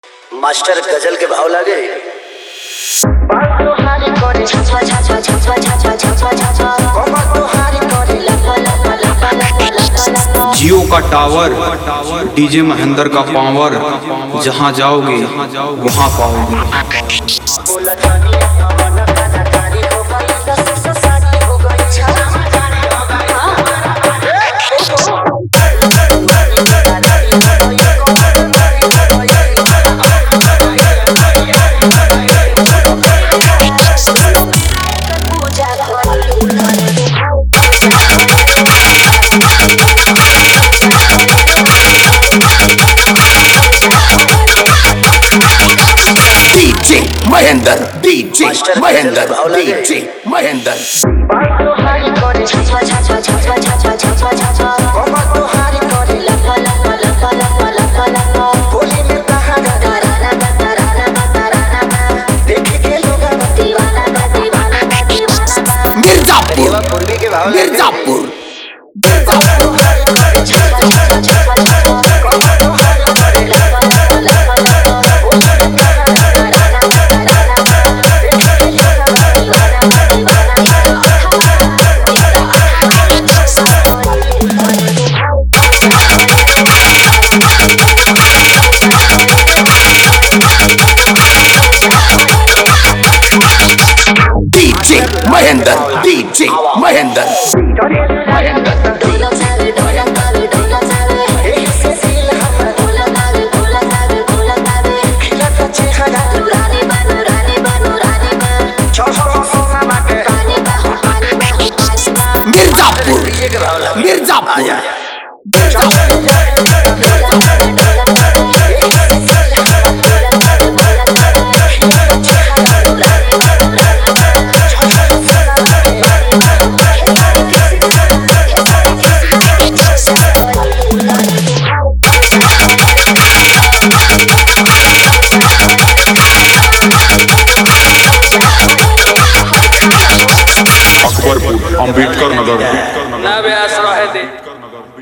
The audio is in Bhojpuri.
मास्टर गजल के भाव लागे। जियो का टावर, डीजे महेंद्र का पावर, जहां जाओगे वहां पाओगे। डीजे महेंद्र मिर्जापुर डीजे महेंद्र मिर्जापुर अकबरपुर, अंबेडकर नगर।